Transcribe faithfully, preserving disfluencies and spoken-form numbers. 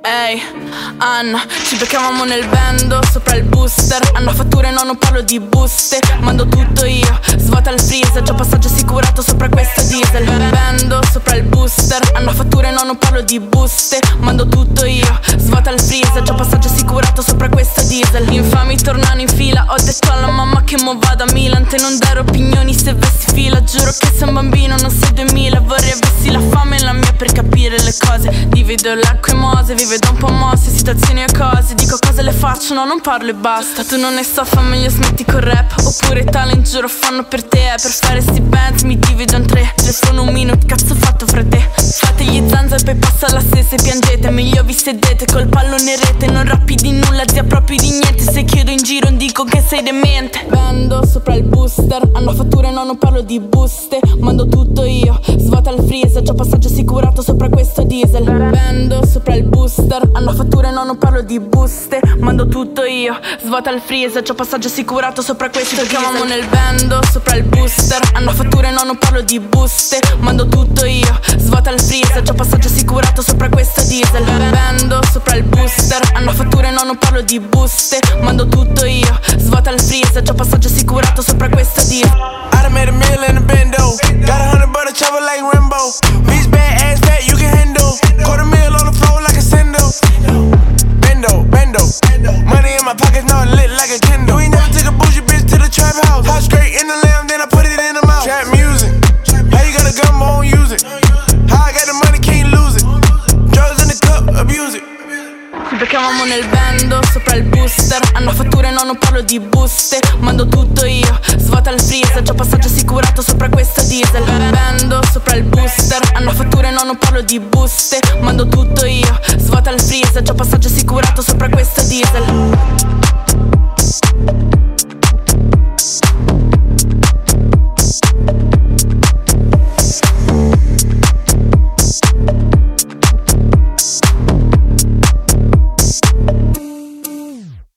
Ehi, Anna, ci beccavamo nel bando sopra il booster. Hanno fatture, no, non parlo di buste. Mando tutto io, svuota il freezer. Già passaggio assicurato sopra questa diesel. Bando sopra il booster. Hanno fatture, no, non parlo di buste. Mando tutto io, svuota il freezer. Già passaggio assicurato sopra questa diesel. Infami tornano in fila. Ho detto alla mamma che mo vado a Milan. Te non dare opinioni se vessi fila. Giuro che sei un bambino, non sei duemila. Vorrei avessi la fame e la mia per capire le cose. Divido l'acqua e mose, vive da un po' mosse, situazioni e cose. Dico cose le faccio, no, non parlo e basta. Tu non ne so, fa meglio smetti col rap. Oppure talent, giuro, fanno per te. Per fare sti bands mi divido in tre. Telefono un minuto, cazzo fatto fra te. Fate gli zanza e poi passa la stessa e piangete. Meglio vi sedete col pallone in rete. Non rappi di nulla, zia proprio di niente. Se chiedo in giro dico che sei demente. Bando sopra il booster. Hanno fatture, no, non parlo di buste. Mando tutto io, svuota il freezer. Già passaggio assicurato sopra questo diesel. Bando sopra il booster. Hanno fatture, no, non parlo di buste. Mando tutto io, svuota il freezer. C'ho passaggio assicurato sopra questo diesel. Ci chiamamo nel bando sopra il booster. Hanno fatture, no, non parlo di buste. Mando tutto io, svuota il freezer. C'ho passaggio assicurato sopra questo diesel. Bando sopra il booster. Hanno fatture, no, non parlo di buste. Mando tutto io, svuota il freezer. C'ho passaggio assicurato sopra questo diesel. I done made a meal in a bendo. Got a hundred butter chopper like Rambo. Bitch bad ass fat you can handle. Quarter meal on the floor like a sendo. Bendo, bendo. Money in my pockets now lit like a Kindle. We never took a bougie bitch to the trap house. Hot straight in the lamb, then I put it in the mouth. Trap music. How you got a gun, won't use it. How I got the money, can't lose it. Drugs in the cup, abuse it. Ci beccavamo nel bando sopra il booster. Hanno fatture, no, non parlo di buste. Mando tutto io, svuota il freezer. C'ho passaggio assicurato sopra questo diesel. Bando sopra il booster. Hanno fatture, no, non parlo di buste. Mando tutto io, svuota il freezer. C'ho passaggio assicurato sopra questo diesel.